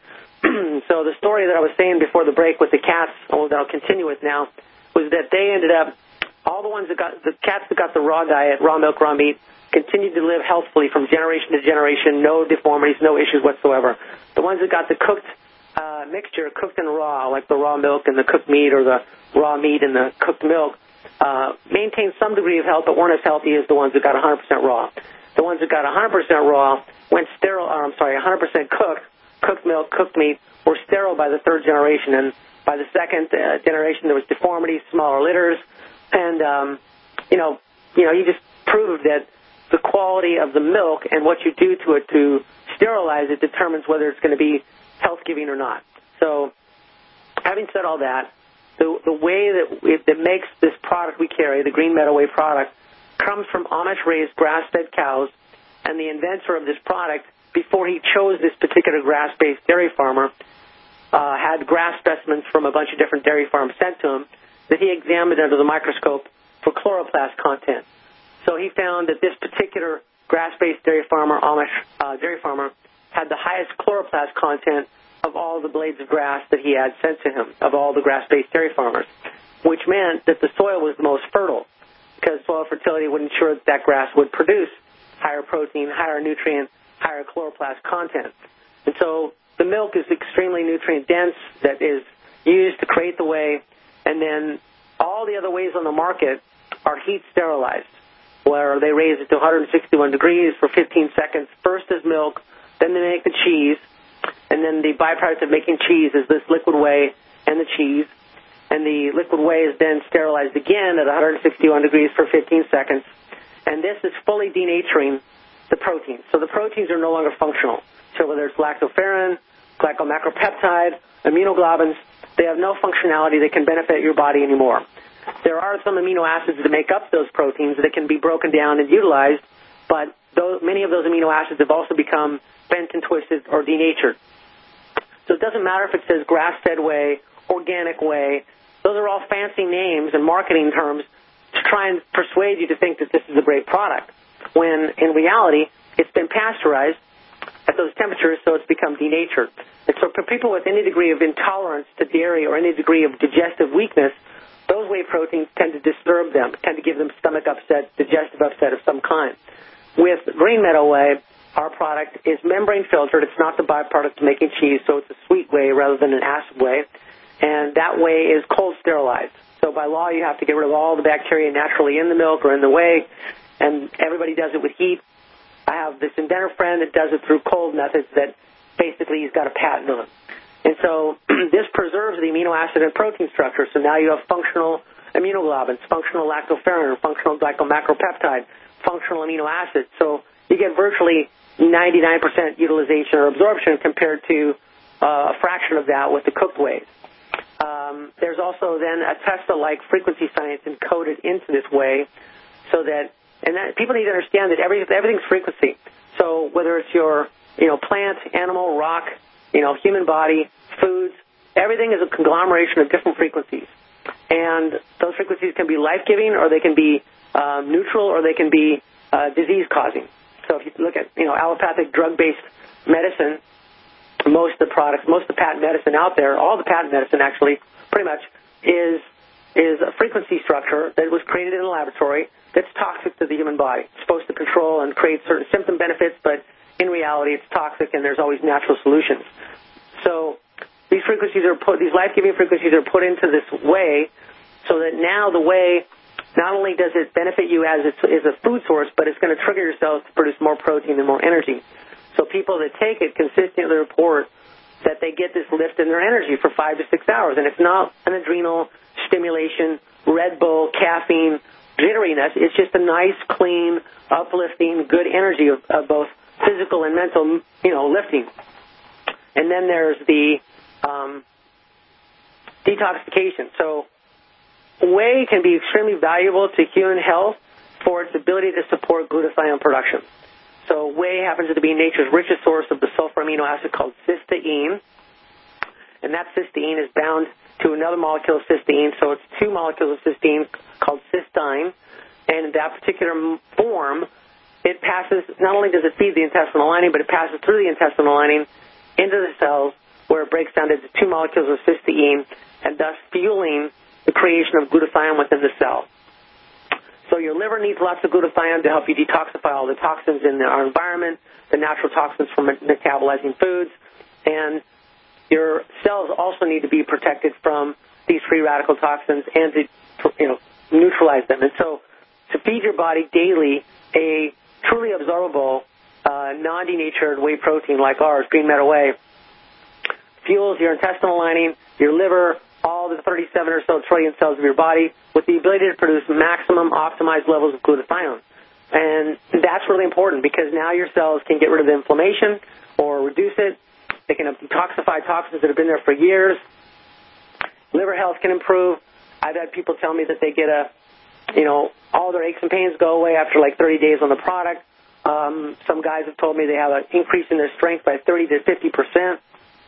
So the story that I was saying before the break with the cats, oh, that I'll continue with now, was that they ended up, all the ones that got, the cats that got the raw diet, raw milk, raw meat, continued to live healthfully from generation to generation, no deformities, no issues whatsoever. The ones that got the cooked uh, mixture, cooked and raw, like the raw milk and the cooked meat or the raw meat and the cooked milk, uh, maintained some degree of health but weren't as healthy as the ones that got one hundred percent raw. The ones that got one hundred percent raw went sterile, or I'm sorry, one hundred percent cooked, cooked milk, cooked meat, were sterile by the third generation. And by the second uh, generation, there was deformities, smaller litters, and, um, you know, you know, you just proved that the quality of the milk and what you do to it to sterilize it determines whether it's going to be health-giving or not. So having said all that, the, the way that, it, that makes this product we carry, the Green Meadow Way product, comes from Amish-raised grass-fed cows, and the inventor of this product, before he chose this particular grass-based dairy farmer, uh, had grass specimens from a bunch of different dairy farms sent to him that he examined under the microscope for chloroplast content. So he found that this particular grass-based dairy farmer, Amish uh, dairy farmer, had the highest chloroplast content of all the blades of grass that he had sent to him, of all the grass-based dairy farmers, which meant that the soil was the most fertile because soil fertility would ensure that that grass would produce higher protein, higher nutrient, higher chloroplast content. And so the milk is extremely nutrient-dense that is used to create the whey, and then all the other ways on the market are heat-sterilized, where they raise it to one hundred sixty-one degrees for fifteen seconds, first as milk, then they make the cheese, and then the byproduct of making cheese is this liquid whey and the cheese, and the liquid whey is then sterilized again at one hundred sixty-one degrees for fifteen seconds, and this is fully denaturing the proteins. So the proteins are no longer functional. So whether it's lactoferrin, glycomacropeptide, immunoglobulins, they have no functionality that can benefit your body anymore. There are some amino acids that make up those proteins that can be broken down and utilized, but those, many of those amino acids have also become bent and twisted or denatured. So it doesn't matter if it says grass-fed whey, organic whey. Those are all fancy names and marketing terms to try and persuade you to think that this is a great product, when in reality it's been pasteurized at those temperatures, so it's become denatured. And so for people with any degree of intolerance to dairy or any degree of digestive weakness, those whey proteins tend to disturb them, tend to give them stomach upset, digestive upset of some kind. With Green Meadow Whey, our product is membrane filtered. It's not the byproduct of making cheese, so it's a sweet whey rather than an acid whey. And that whey is cold sterilized. So by law, you have to get rid of all the bacteria naturally in the milk or in the whey. and everybody does it with heat. I have this inventor friend that does it through cold methods that basically he's got a patent on. And so this preserves the amino acid and protein structure. So now you have functional immunoglobulins, functional lactoferrin, functional glycomacropeptide, functional amino acids. So you get virtually ninety-nine percent utilization or absorption compared to uh, a fraction of that with the cooked ways. Um, there's also then a Tesla-like frequency science encoded into this whey so that, and that people need to understand that every, everything's frequency. So whether it's your, you know, plant, animal, rock, you know, human body, foods, everything is a conglomeration of different frequencies. And those frequencies can be life-giving or they can be um, neutral or they can be uh, disease-causing. So if you look at, you know, allopathic drug-based medicine, most of the products, most of the patent medicine out there, all the patent medicine actually, pretty much, is is a frequency structure that was created in a laboratory that's toxic to the human body. It's supposed to control and create certain symptom benefits, but in reality it's toxic and there's always natural solutions. So these frequencies are put, these life-giving frequencies are put into this whey so that now the whey, not only does it benefit you as it's, as a food source, but it's going to trigger your cells to produce more protein and more energy. So people that take it consistently report that they get this lift in their energy for five to six hours. And it's not an adrenal stimulation, Red Bull, caffeine, jitteriness. It's just a nice, clean, uplifting, good energy of, of both physical and mental, you know, lifting. And then there's the um, detoxification. So whey can be extremely valuable to human health for its ability to support glutathione production. So whey happens to be nature's richest source of the sulfur amino acid called cysteine, and that cysteine is bound to another molecule of cysteine, so it's two molecules of cysteine called cysteine, and in that particular form, it passes, not only does it feed the intestinal lining, but it passes through the intestinal lining into the cells where it breaks down into two molecules of cysteine, and thus fueling the creation of glutathione within the cell. So your liver needs lots of glutathione to help you detoxify all the toxins in our environment, the natural toxins from metabolizing foods, and your cells also need to be protected from these free radical toxins and to, you know, neutralize them. And so to feed your body daily a truly absorbable, uh, non-denatured whey protein like ours, Green Meadow Whey, fuels your intestinal lining, your liver, all the thirty-seven or so trillion cells of your body with the ability to produce maximum optimized levels of glutathione. And that's really important because now your cells can get rid of the inflammation or reduce it. They can detoxify toxins that have been there for years. Liver health can improve. I've had people tell me that they get a, you know, all their aches and pains go away after like thirty days on the product. Um, some guys have told me they have an increase in their strength by thirty to fifty percent.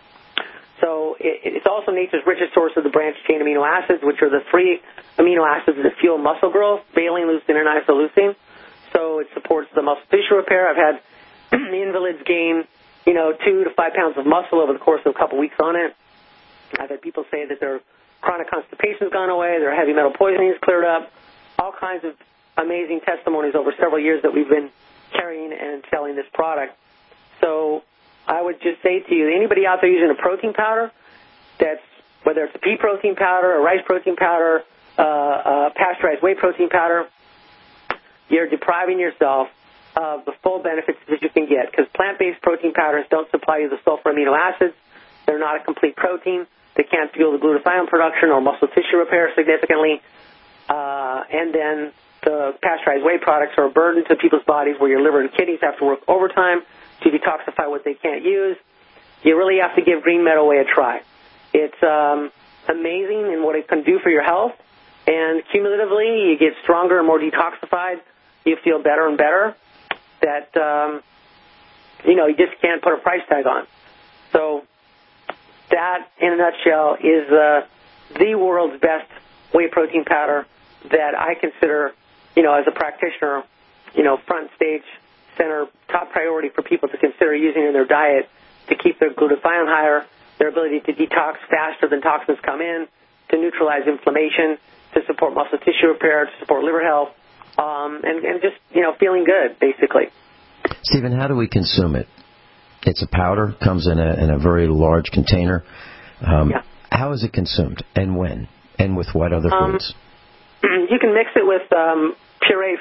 So it's also nature's richest source of the branched-chain amino acids, which are the three amino acids that fuel muscle growth, valine, leucine, and isoleucine. So it supports the muscle tissue repair. I've had invalids gain, you know, two to five pounds of muscle over the course of a couple weeks on it. I've had people say that their chronic constipation's gone away, their heavy metal poisoning is cleared up, all kinds of amazing testimonies over several years that we've been carrying and selling this product. So I would just say to you, anybody out there using a protein powder, that's whether it's a pea protein powder, a rice protein powder, uh, uh, pasteurized whey protein powder, you're depriving yourself of the full benefits that you can get because plant-based protein powders don't supply you the sulfur amino acids. They're not a complete protein. They can't fuel the glutathione production or muscle tissue repair significantly. Uh, and then the pasteurized whey products are a burden to people's bodies where your liver and kidneys have to work overtime to detoxify what they can't use. You really have to give Green Meadow Whey a try. It's um, amazing in what it can do for your health, and cumulatively you get stronger and more detoxified. You feel better and better that, um, you know, you just can't put a price tag on. So that, in a nutshell, is uh, the world's best whey protein powder that I consider, you know, as a practitioner, you know, front stage, center, top priority for people to consider using in their diet to keep their glutathione higher, their ability to detox faster than toxins come in, to neutralize inflammation, to support muscle tissue repair, to support liver health, um, and, and just, you know, feeling good, basically. Stephen, how do we consume it? It's a powder, comes in a, in a very large container. Um, yeah. How is it consumed, and when, and with what other um, foods? You can mix it with um, pureed fruit in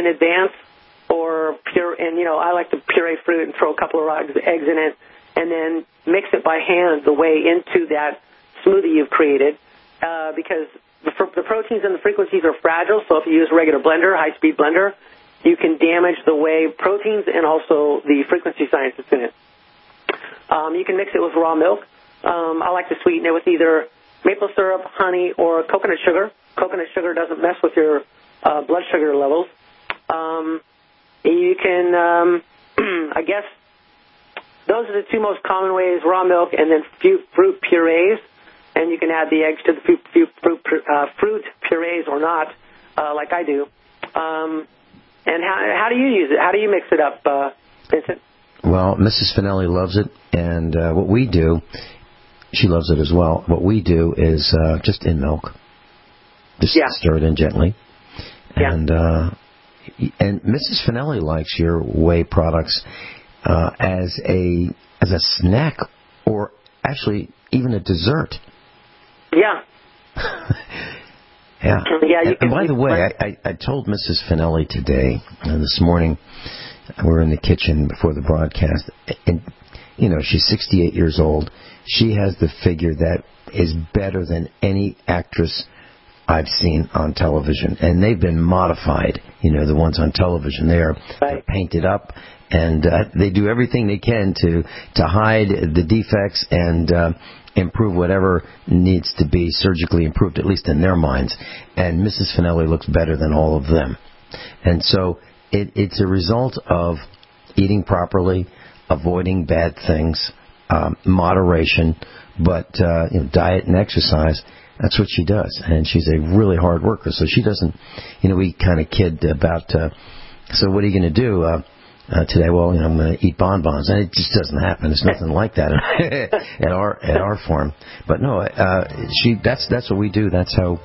advance, or pure, and you know, I like to puree fruit and throw a couple of eggs, eggs in it, and then mix it by hand the way into that smoothie you've created, uh, because the, the proteins and the frequencies are fragile. So if you use a regular blender, high-speed blender, you can damage the whey proteins and also the frequency science that's in it. Um, you can mix it with raw milk. Um, I like to sweeten it with either maple syrup, honey, or coconut sugar. Coconut sugar doesn't mess with your uh, blood sugar levels. Um, you can, um, I guess, those are the two most common ways, raw milk and then fruit, fruit purees. And you can add the eggs to the fruit, fruit, fruit, uh, fruit purees or not, uh, like I do. Um, and how, how do you use it? How do you mix it up, uh, Vincent? Well, Missus Finelli loves it, and uh, what we do, she loves it as well. What we do is uh, just in milk, just yeah. stir it in gently, yeah. and uh, and Missus Finelli likes your whey products uh, as a as a snack, or actually even a dessert. Yeah. yeah. yeah and, and by the way, I, I, I told Missus Finelli today, uh, this morning. We're in the kitchen before the broadcast, and, you know, she's sixty-eight years old. She has the figure that is better than any actress I've seen on television. And they've been modified, you know, the ones on television. They are right. painted up, and uh, they do everything they can to, to hide the defects and uh, improve whatever needs to be surgically improved, at least in their minds. And Missus Finelli looks better than all of them. And so... It, it's a result of eating properly, avoiding bad things, um, moderation, but uh, you know, diet and exercise. That's what she does, and she's a really hard worker. So she doesn't, you know, we kind of kid about. Uh, so what are you going to do uh, uh, today? Well, you know, I'm going to eat bonbons, and it just doesn't happen. It's nothing like that at our at our farm. But no, uh, she. That's that's what we do. That's how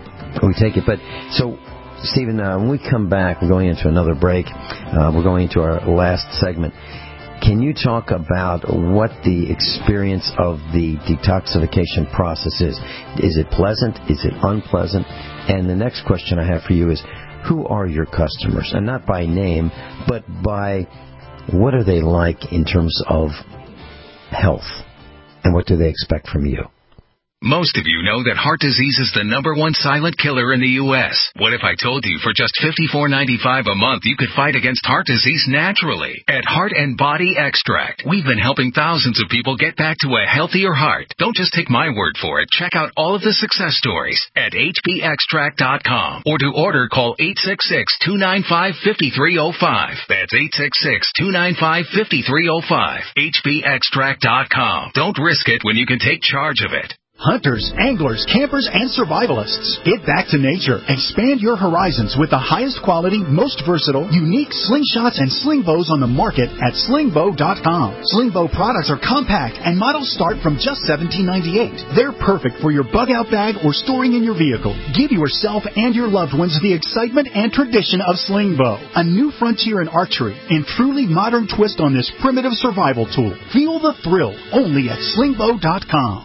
we take it. But so. Stephen, uh, when we come back, we're going into another break. Uh, we're going into our last segment. Can you talk about what the experience of the detoxification process is? Is it pleasant? Is it unpleasant? And the next question I have for you is, who are your customers? And not by name, but by what are they like in terms of health? And what do they expect from you? Most of you know that heart disease is the number one silent killer in the U S What if I told you for just fifty-four ninety-five a month you could fight against heart disease naturally? At Heart and Body Extract, we've been helping thousands of people get back to a healthier heart. Don't just take my word for it. Check out all of the success stories at H B extract dot com. Or to order, call eight six six, two nine five, five three zero five. That's eight six six, two nine five, five three zero five. H B extract dot com. Don't risk it when you can take charge of it. Hunters, anglers, campers, and survivalists. Get back to nature. Expand your horizons with the highest quality, most versatile, unique slingshots and sling bows on the market at sling bow dot com. Sling bow products are compact and models start from just seventeen ninety-eight. They're perfect for your bug out bag or storing in your vehicle. Give yourself and your loved ones the excitement and tradition of sling bow. A new frontier in archery and truly modern twist on this primitive survival tool. Feel the thrill only at sling bow dot com.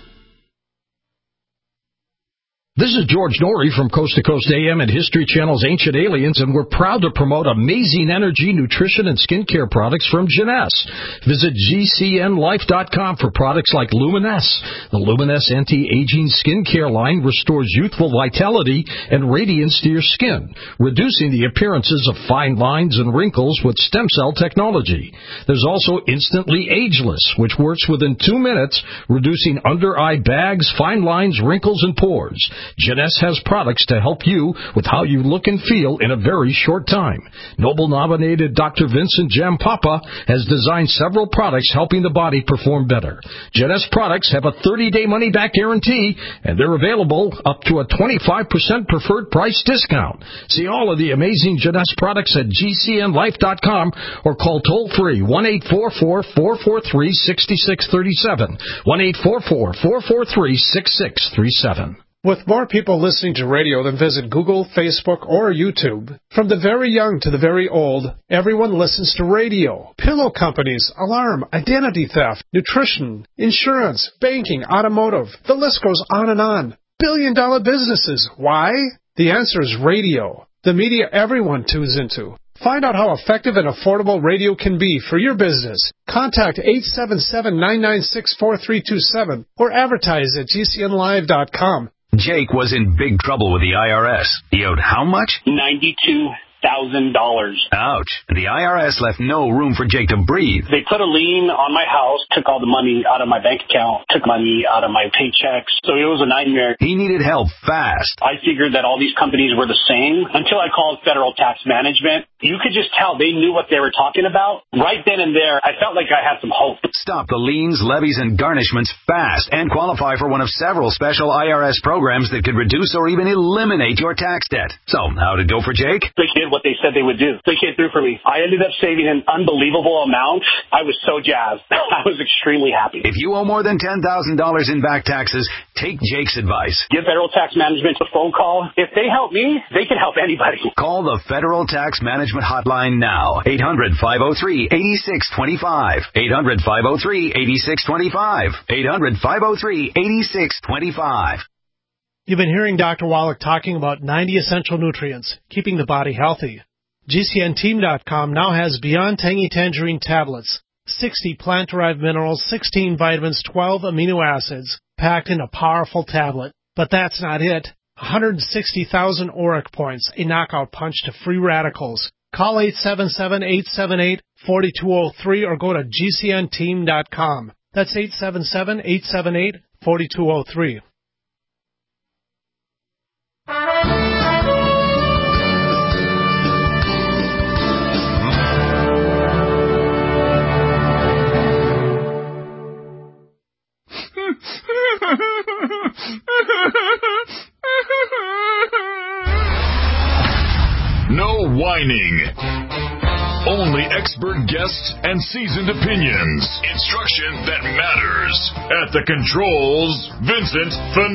This is George Norrie from Coast to Coast A M and History Channel's Ancient Aliens, and we're proud to promote amazing energy, nutrition, and skincare products from Jeunesse. Visit G C N life dot com for products like Luminesse. The Luminesse anti-aging skincare line restores youthful vitality and radiance to your skin, reducing the appearances of fine lines and wrinkles with stem cell technology. There's also Instantly Ageless, which works within two minutes, reducing under-eye bags, fine lines, wrinkles, and pores. Jeunesse has products to help you with how you look and feel in a very short time. Nobel-nominated Doctor Vincent Jampapa has designed several products helping the body perform better. Jeunesse products have a thirty-day money-back guarantee, and they're available up to a twenty-five percent preferred price discount. See all of the amazing Jeunesse products at G C N life dot com or call toll-free one eight four four, four four three, six six three seven, one eight four four, four four three, six six three seven. With more people listening to radio than visit Google, Facebook, or YouTube, from the very young to the very old, everyone listens to radio. Pillow companies, alarm, identity theft, nutrition, insurance, banking, automotive. The list goes on and on. Billion-dollar businesses. Why? The answer is radio. The media everyone tunes into. Find out how effective and affordable radio can be for your business. Contact eight seven seven, nine nine six, four three two seven or advertise at G C N live dot com. Jake was in big trouble with the I R S. He owed how much? ninety-two thousand dollars. Ouch. The I R S left no room for Jake to breathe. They put a lien on my house, took all the money out of my bank account, took money out of my paychecks. So it was a nightmare. He needed help fast. I figured that all these companies were the same until I called Federal Tax Management. You could just tell they knew what they were talking about. Right then and there, I felt like I had some hope. Stop the liens, levies, and garnishments fast and qualify for one of several special I R S programs that could reduce or even eliminate your tax debt. So, how'd it go for Jake? They did what they said they would do. They came through for me. I ended up saving an unbelievable amount. I was so jazzed. I was extremely happy. If you owe more than ten thousand dollars in back taxes, take Jake's advice. Give Federal Tax Management a phone call. If they help me, they can help anybody. Call the Federal Tax Management Hotline now. eight hundred, five oh three, eight six two five. eight hundred, five oh three, eight six two five. eight hundred, five oh three, eight six two five. You've been hearing Doctor Wallach talking about ninety essential nutrients, keeping the body healthy. G C N team dot com now has Beyond Tangy Tangerine tablets, sixty plant-derived minerals, sixteen vitamins, twelve amino acids, packed in a powerful tablet. But that's not it. one hundred sixty thousand auric points, a knockout punch to free radicals. Call eight seven seven, eight seven eight, four two zero three or go to G C N team dot com. That's eight seven seven, eight seven eight, four two zero three. No whining. Only expert guests and seasoned opinions. Instruction that matters. At the controls, Vincent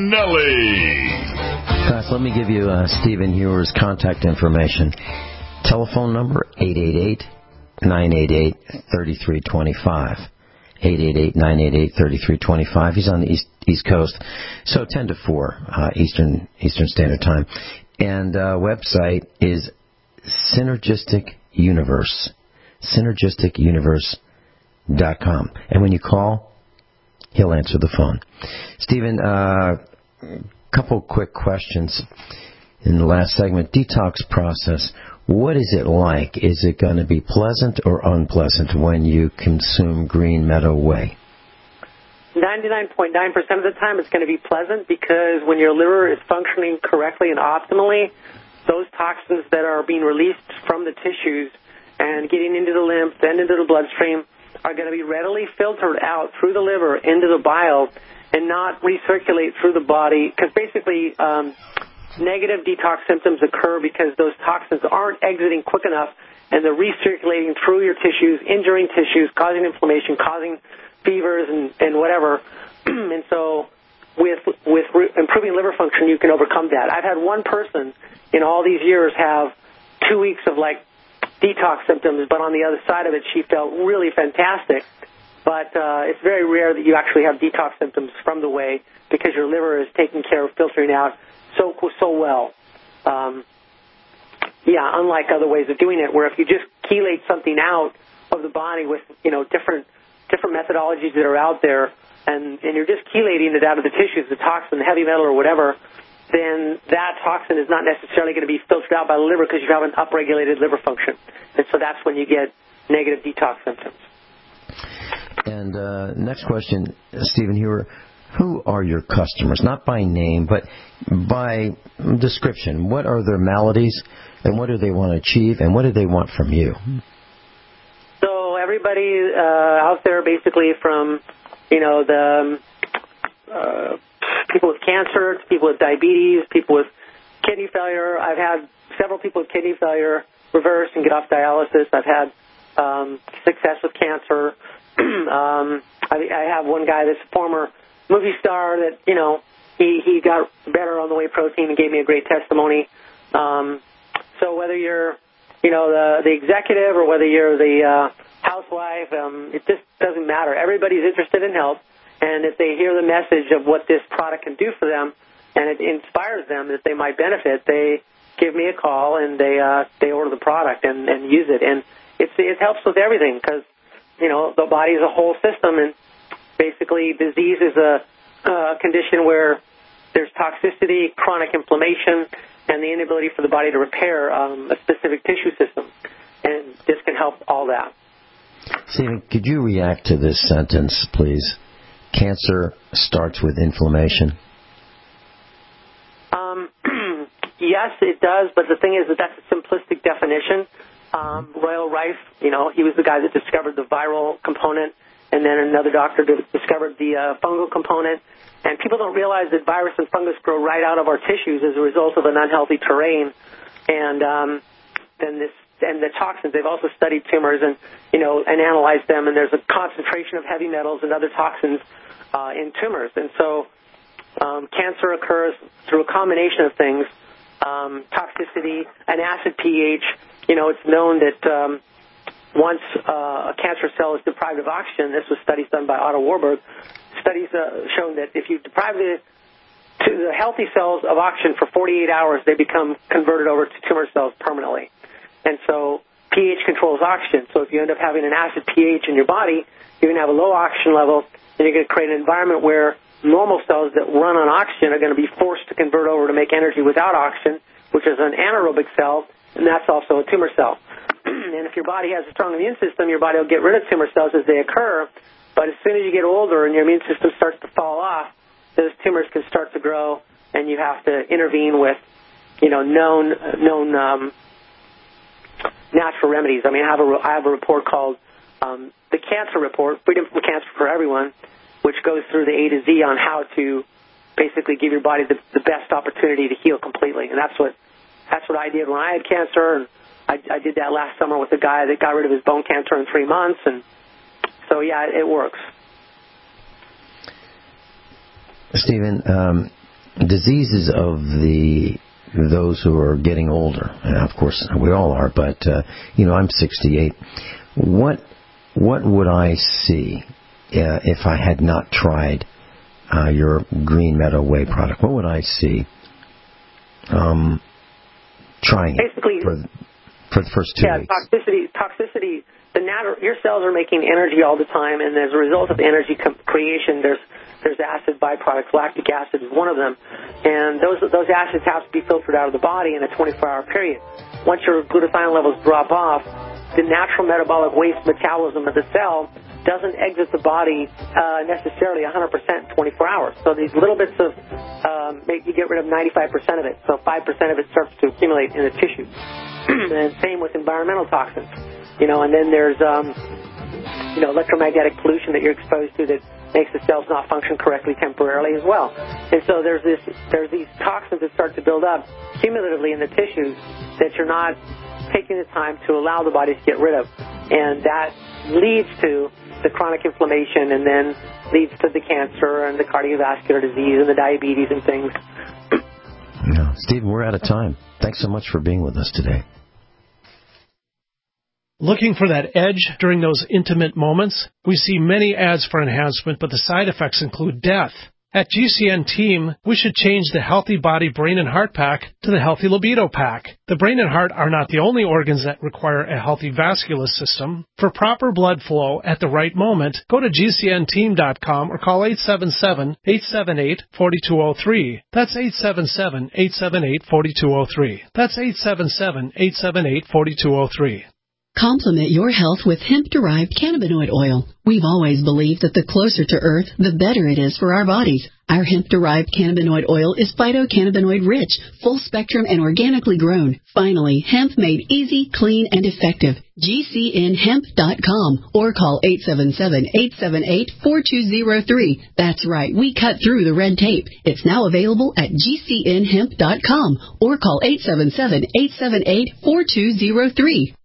Finelli. Guys, let me give you uh, Stephen Hewer's contact information. Telephone number eight eight eight, nine eight eight, three three two five. eight eight eight, nine eight eight, three three two five. He's on the East East Coast, so ten to four uh, Eastern Eastern Standard Time. And uh, website is Synergistic Universe, synergistic universe dot com. And when you call, he'll answer the phone. Stephen, a uh, couple quick questions in the last segment. Detox process. What is it like? Is it going to be pleasant or unpleasant when you consume Green Meadow Whey? ninety-nine point nine percent of the time it's going to be pleasant because when your liver is functioning correctly and optimally, those toxins that are being released from the tissues and getting into the lymph, then into the bloodstream, are going to be readily filtered out through the liver into the bile and not recirculate through the body because basically um, negative detox symptoms occur because those toxins aren't exiting quick enough and they're recirculating through your tissues, injuring tissues, causing inflammation, causing fevers and, and whatever. And so with with re- improving liver function, you can overcome that. I've had one person in all these years have two weeks of, like, detox symptoms, but on the other side of it, she felt really fantastic. But uh, it's very rare that you actually have detox symptoms from the whey because your liver is taking care of filtering out so so well. Um, yeah, unlike other ways of doing it, where if you just chelate something out of the body with, you know, different different methodologies that are out there, and, and you're just chelating it out of the tissues, the toxin, the heavy metal or whatever, then that toxin is not necessarily going to be filtered out by the liver because you have an upregulated liver function. And so that's when you get negative detox symptoms. And uh, next question, Stephen Hewer, who are your customers? Not by name, but by description. What are their maladies, and what do they want to achieve, and what do they want from you? So everybody uh, out there, basically from, you know, the uh, people with cancer, people with diabetes, people with kidney failure. I've had several people with kidney failure reverse and get off dialysis. I've had um, success with cancer. um, I, I have one guy that's a former movie star that, you know, he, he got better on the whey protein and gave me a great testimony. Um, so whether you're, you know, the, the executive or whether you're the uh, housewife, um, it just doesn't matter. Everybody's interested in health, and if they hear the message of what this product can do for them and it inspires them that they might benefit, they give me a call, and they uh, they order the product and, and use it. And it's, it helps with everything because, you know, the body is a whole system, and basically disease is a, a condition where there's toxicity, chronic inflammation, and the inability for the body to repair um, a specific tissue system. And this can help all that. Stephen, could you react to this sentence, please? Cancer starts with inflammation. Um, yes, it does, but the thing is that that's a simplistic definition. Um, Royal Rife, you know, he was the guy that discovered the viral component, and then another doctor discovered the uh, fungal component. And people don't realize that virus and fungus grow right out of our tissues as a result of an unhealthy terrain. And um, then this and the toxins, they've also studied tumors and, you know, and analyzed them, and there's a concentration of heavy metals and other toxins uh, in tumors. And so um, cancer occurs through a combination of things, um, toxicity, an acid pH. You know, it's known that um, once uh, a cancer cell is deprived of oxygen, this was studies done by Otto Warburg, studies uh, shown that if you deprive the, to the healthy cells of oxygen for forty-eight hours, they become converted over to tumor cells permanently. And so pH controls oxygen. So if you end up having an acid pH in your body, you're going to have a low oxygen level, and you're going to create an environment where normal cells that run on oxygen are going to be forced to convert over to make energy without oxygen, which is an anaerobic cell, and that's also a tumor cell. And if your body has a strong immune system, your body will get rid of tumor cells as they occur. But as soon as you get older and your immune system starts to fall off, those tumors can start to grow, and you have to intervene with, you know, known known um, natural remedies. I mean, I have a I have a report called um, the Cancer Report, Freedom from Cancer for Everyone, which goes through the A to Z on how to basically give your body the, the best opportunity to heal completely. And that's what that's what I did when I had cancer, and I, I did that last summer with a guy that got rid of his bone cancer in three months, and so yeah, it works. Stephen, um, diseases of the those who are getting older, and of course we all are, but uh, you know, I'm sixty-eight. What what would I see uh, if I had not tried uh, your Green Meadow Whey product? What would I see? Um, trying it Basically, for for the first two yeah, weeks. toxicity, toxicity. The nat- your cells are making energy all the time, and as a result of energy com- creation, there's there's acid byproducts. Lactic acid is one of them, and those those acids have to be filtered out of the body in a twenty-four hour period. Once your glutathione levels drop off, the natural metabolic waste metabolism of the cell doesn't exit the body uh, necessarily one hundred percent in twenty-four hours. So these little bits of, um, you get rid of ninety-five percent of it, so five percent of it starts to accumulate in the tissue. And same with environmental toxins. You know, and then there's, um, you know, electromagnetic pollution that you're exposed to that makes the cells not function correctly temporarily as well. And so there's this, there's these toxins that start to build up cumulatively in the tissues that you're not taking the time to allow the body to get rid of. And that leads to the chronic inflammation, and then leads to the cancer and the cardiovascular disease and the diabetes and things. No, Stephen, we're out of time. Thanks so much for being with us today. Looking for that edge during those intimate moments? We see many ads for enhancement, but the side effects include death. At G C N Team, we should change the Healthy Body, Brain, and Heart Pack to the Healthy Libido Pack. The brain and heart are not the only organs that require a healthy vascular system. For proper blood flow at the right moment, go to G C N team dot com or call eight seven seven, eight seven eight, four two zero three. That's eight seven seven, eight seven eight, four two zero three. That's eight seven seven, eight seven eight, four two zero three. Complement your health with hemp-derived cannabinoid oil. We've always believed that the closer to Earth, the better it is for our bodies. Our hemp-derived cannabinoid oil is phytocannabinoid-rich, full-spectrum, and organically grown. Finally, hemp made easy, clean, and effective. G C N hemp dot com or call eight seven seven, eight seven eight, four two zero three. That's right, we cut through the red tape. It's now available at G C N hemp dot com or call eight seven seven, eight seven eight, four two zero three.